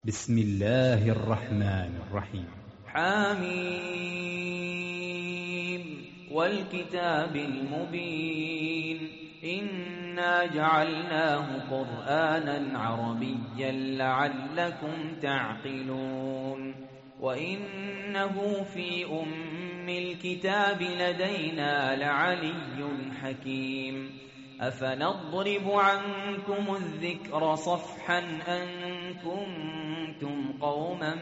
بسم الله الرحمن الرحيم. حميم والكتاب المبين إنا جعلناه قرآنا عربيا لعلكم تعقلون وإنه في أم الكتاب لدينا لعلي حكيم أفنضرب عنكم الذكر صفحا أن كنتم قوما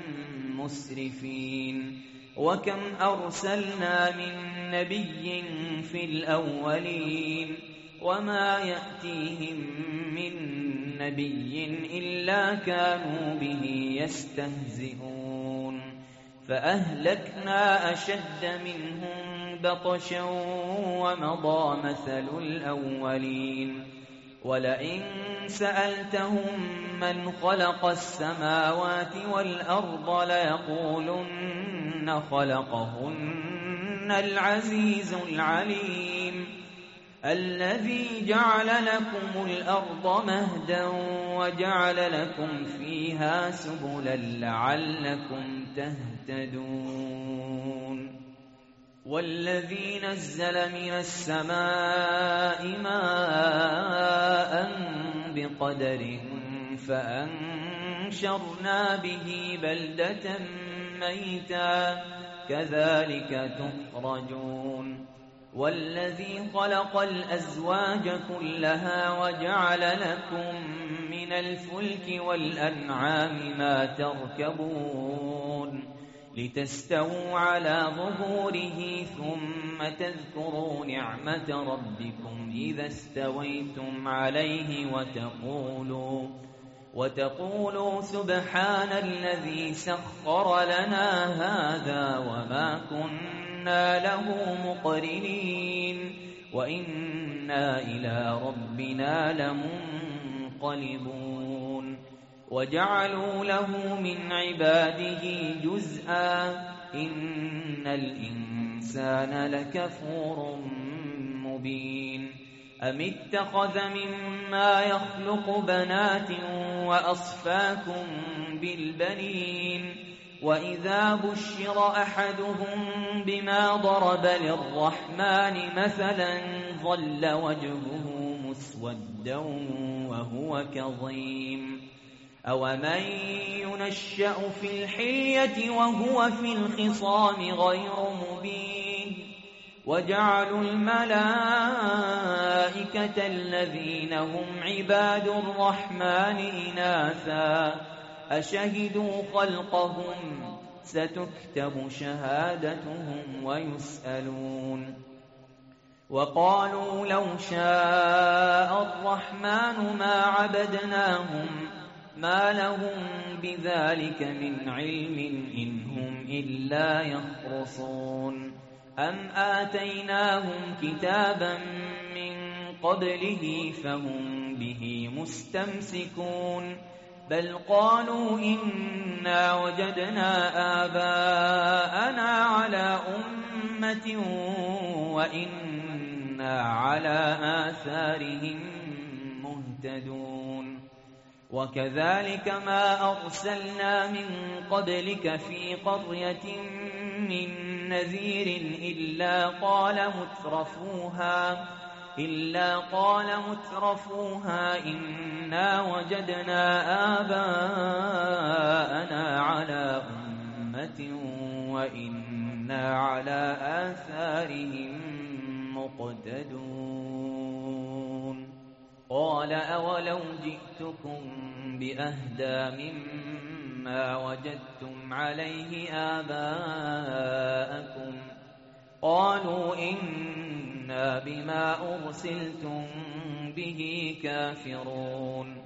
مسرفين وكم أرسلنا من نبي في الأولين وما يأتيهم من نبي إلا كانوا به يستهزئون فأهلكنا أشد منهم بطشا ومضى مثل الأولين ولئن سألتهم من خلق السماوات والأرض ليقولن خلقهن العزيز العليم الذي جعل لكم الأرض مهدا وجعل لكم فيها سبلا لعلكم تهتدون والذي نزل من السماء ماء بقدر فأنشرنا به بلدة ميتا كذلك تخرجون والذي خلق الأزواج كلها وجعل لكم من الفلك والأنعام ما تركبون لتستووا على ظهوره ثم تذكروا نعمة ربكم إذا استويتم عليه وتقولوا سبحان الذي سخر لنا هذا وما كنا له مقرنين وإنا إلى ربنا لمنقلبون وجعلوا له من عباده جزءا إن الإنسان لكفور مبين أم اتخذ مما يخلق بنات وأصفاكم بالبنين وإذا بشر أحدهم بما ضرب للرحمن مثلا ظل وجهه مسودا وهو كظيم أومن ينشأ في الحلية وهو في الخصام غير مبين وجعلوا الملائكة الذين هم عباد الرحمن إناثا أشهدوا خلقهم ستكتب شهادتهم ويسألون وقالوا لو شاء الرحمن ما عبدناهم ما لهم بذلك من علم إن هم إلا يخرصون أم آتيناهم كتابا من قبله فهم به مستمسكون بل قالوا إنا وجدنا آباءنا على أمة وإنا على آثارهم مهتدون وكذلك ما أرسلنا من قبلك في قرية من نذير إلا قال مترفوها إنا وجدنا آباءنا على أمة وإنا على آثارهم مقتدون قال أولو جئتكم بأهدى مما وجدتم عليه آباءكم قالوا إنا بما أرسلتم به كافرون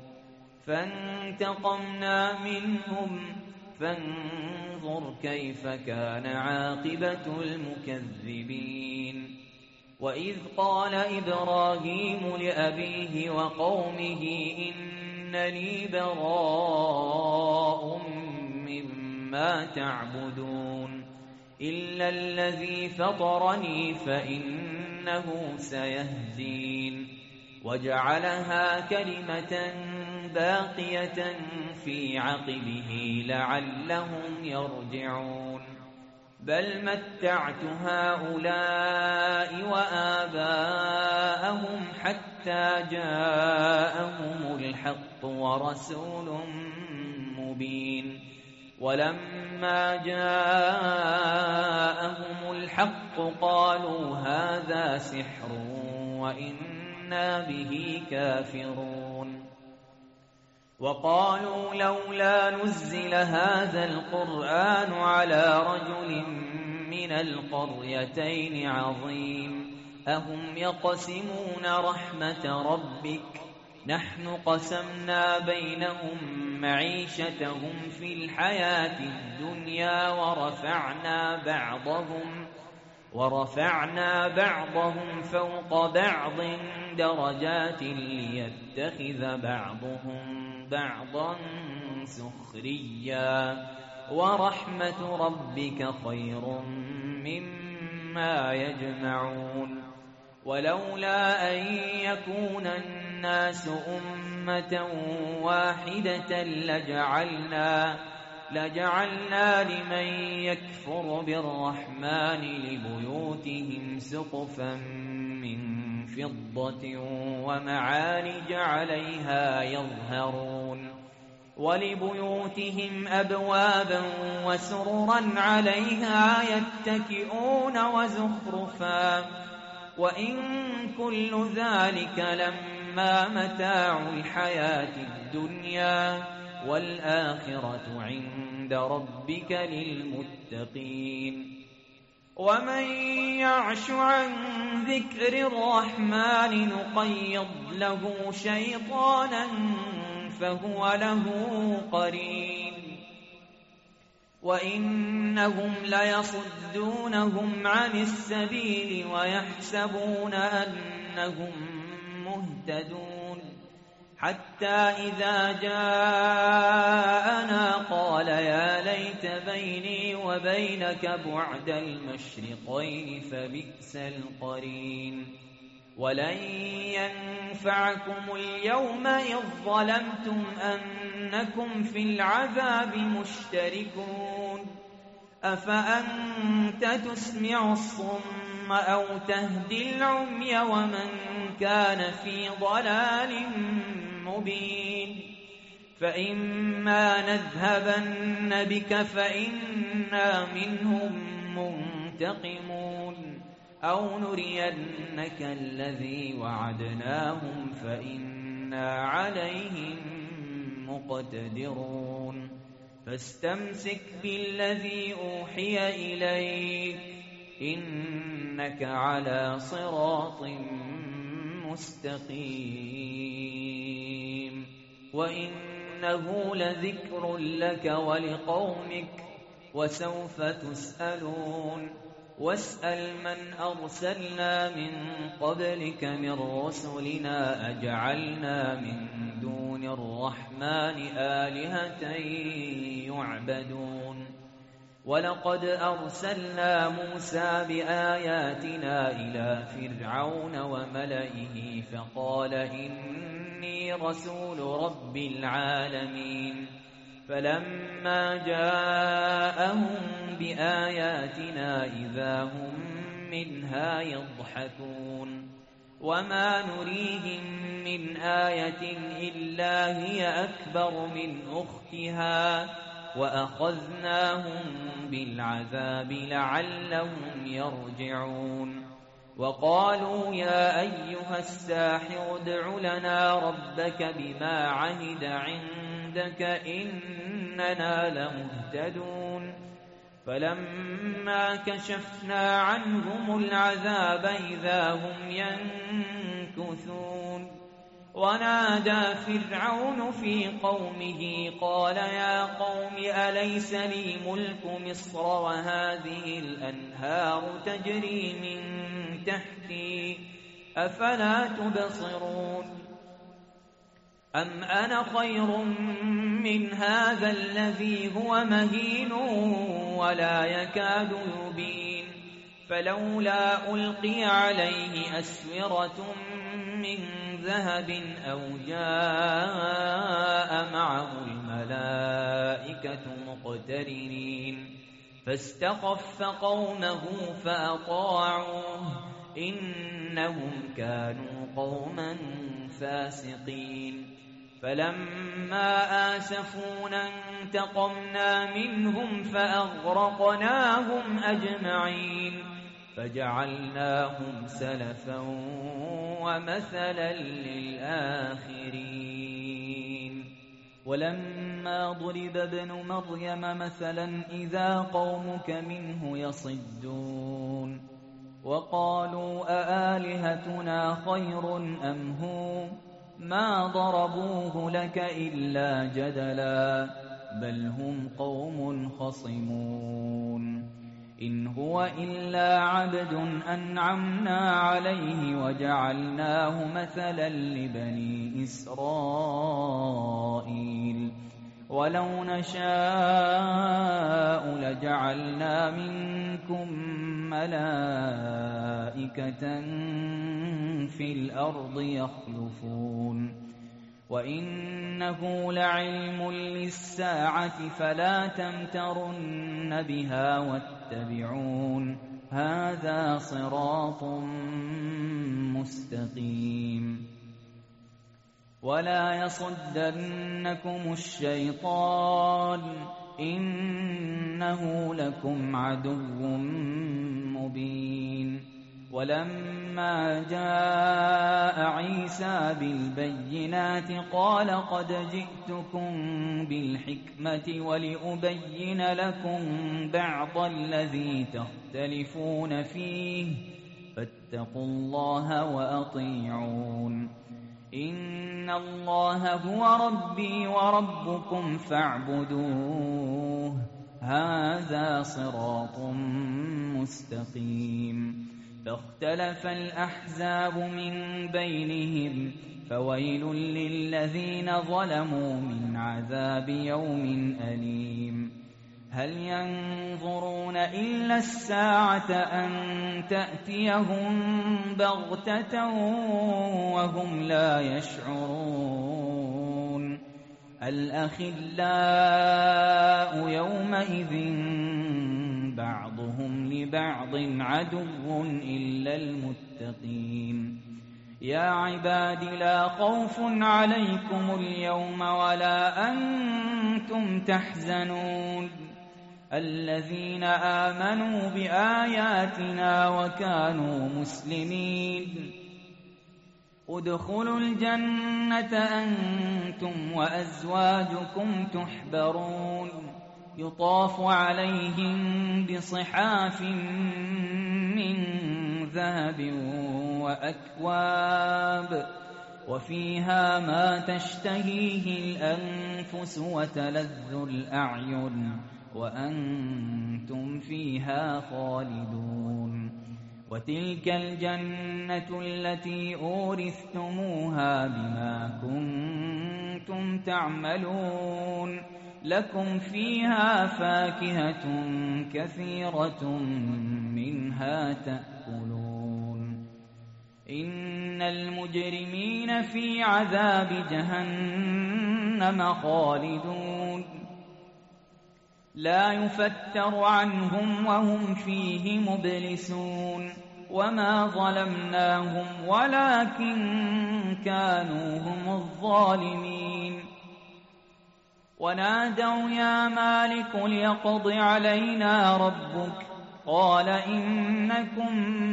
فانتقمنا منهم فانظر كيف كان عاقبة المكذبين وإذ قال إبراهيم لأبيه وقومه إنني براء مما تعبدون إلا الذي فطرني فإنه سيهدين وجعلها كلمة باقية في عقبه لعلهم يرجعون بل متعت هؤلاء وآباءهم حتى جاءهم الحق ورسول مبين ولما جاءهم الحق قالوا هذا سحر وإنا به كافرون وقالوا لولا نزل هذا القرآن على رجل من القريتين عظيم أهم يقسمون رحمة ربك نحن قسمنا بينهم معيشتهم في الحياة الدنيا ورفعنا بعضهم فوق بعض درجات ليتخذ بعضهم بعضا سخريا ورحمة ربك خير مما يجمعون ولولا أن يكون الناس أمة واحدة لجعلنا لمن يكفر بالرحمن لبيوتهم سقفا من فضة ومعارج عليها يظهرون ولبيوتهم أبوابا وسررا عليها يتكئون وزخرفا وإن كل ذلك لما متاع الحياة الدنيا والآخرة عند ربك للمتقين ومن يعش عن ذكر الرحمن نقيض له شيطانا فهو له قرين وإنهم ليصدونهم عن السبيل ويحسبون أنهم مهتدون حتى إذا جاءنا قال يا ليت بيني وبينك بعد المشرقين فبئس القرين ولن ينفعكم اليوم إذ ظلمتم أنكم في العذاب مشتركون أفأنت تسمع الصم أو تهدي العمي ومن كان في ضلال مبين فإما نذهبن بك فإنا منهم منتقمون أو نرينك الذي وعدناهم فإنا عليهم مقتدرون فاستمسك بالذي أوحي إليك إنك على صراط مستقيم وإنه لذكر لك ولقومك وسوف تسألون واسأل من أرسلنا من قبلك من رسلنا أجعلنا من دون الرحمن آلهة يعبدون ولقد أرسلنا موسى بآياتنا إلى فرعون وملئه فقال إني رسول رب العالمين فلما جاءهم بآياتنا إذا هم منها يضحكون وما نريهم من آية إلا هي أكبر من أختها وأخذناهم بالعذاب لعلهم يرجعون وقالوا يا أيها الساحر ادع لنا ربك بما عهد عندك إننا لمهتدون فلما كشفنا عنهم العذاب إذا هم ينكثون ونادى فرعون في قومه قال يا قوم أليس لي ملك مصر وهذه الأنهار تجري من تحتي أفلا تبصرون أم أنا خير من هذا الذي هو مهين ولا يكاد يبين فلولا ألقي عليه أسورة من ذهب أو جاء معه الملائكة مقترنين فاستخف قومه فأطاعوه إنهم كانوا قوما فاسقين فلما آسفونا انتقمنا منهم فأغرقناهم أجمعين فجعلناهم سلفا ومثلا للآخرين ولما ضرب ابن مريم مثلا إذا قومك منه يصدون وقالوا أآلهتنا خير أم هو ما ضربوه لك إلا جدلا بل هم قوم خصمون إن هو إلا عبد أنعمنا عليه وجعلناه مثلا لبني إسرائيل ولو نشاء لجعلنا منكم ملائكة في الأرض يخلفون وإنه لعلم للساعة فلا تمترن بها واتبعون هذا صراط مستقيم ولا يصدنكم الشيطان إنه لكم عدو مبين ولما جاء عيسى بالبينات قال قد جئتكم بالحكمة ولأبين لكم بعض الذي تختلفون فيه فاتقوا الله وأطيعون إن الله هو ربي وربكم فاعبدوه هذا صراط مستقيم فاختلف الأحزاب من بينهم فويل للذين ظلموا من عذاب يوم أليم هل ينظرون إلا الساعة أن تأتيهم بغتة وهم لا يشعرون الأخلاء يومئذ بعضهم لبعض عدو إلا المتقين يا عباد لا خوف عليكم اليوم ولا أنتم تحزنون الذين آمنوا بآياتنا وكانوا مسلمين ادخلوا الجنة أنتم وأزواجكم تحبرون يطاف عليهم بصحاف من ذهب وأكواب وفيها ما تشتهيه الأنفس وتلذ الأعين وأنتم فيها خالدون وتلك الجنة التي أورثتموها بما كنتم تعملون لكم فيها فاكهة كثيرة منها تأكلون إن المجرمين في عذاب جهنم خالدون لا يفتر عنهم وهم فيه مبلسون وما ظلمناهم ولكن كانوا هم الظالمين ونادوا يا مالك ليقض علينا ربك قال إنكم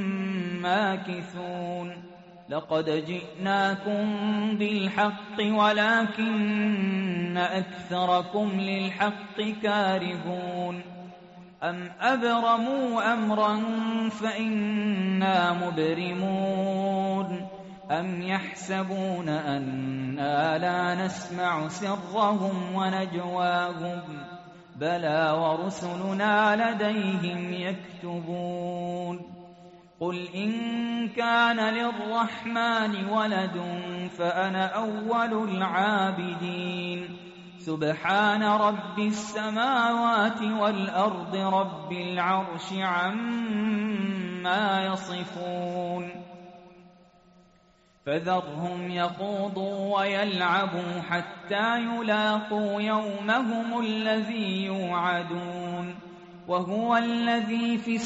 ماكثون لقد جئناكم بالحق ولكن أكثركم للحق كارهون أم أبرموا أمرا فإنا مبرمون أم يحسبون أنا لا نسمع سرهم ونجواهم بلى ورسلنا لديهم يكتبون قل إن كان للرحمن ولد فأنا أول العابدين سبحان رب السماوات والأرض رب العرش عما يصفون فذرهم يخوضوا ويلعبوا حتى يلاقوا يومهم الذي يوعدون وهو الذي في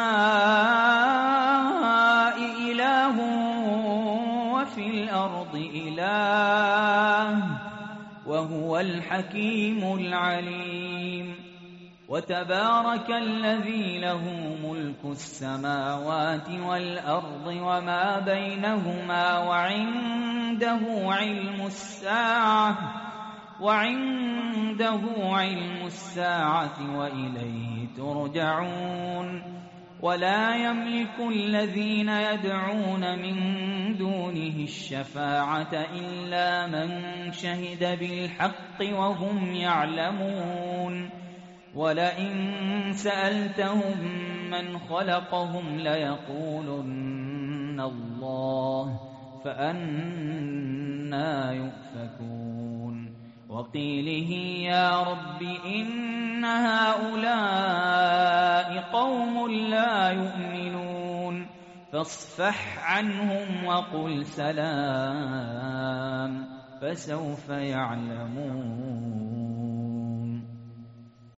السماء إله وفي الأرض إله وهو الحكيم العليم وتبارك الذي له ملك السماوات والأرض وما بينهما وعنده علم الساعة وإليه ترجعون ولا يملك الذين يدعون من دونه الشفاعة إلا من شهد بالحق وهم يعلمون ولئن سألتهم من خلقهم ليقولن الله فأنى يؤفكون وقيله يا رب إن هؤلاء قوم لا يؤمنون فاصفح عنهم وقل سلام فسوف يعلمون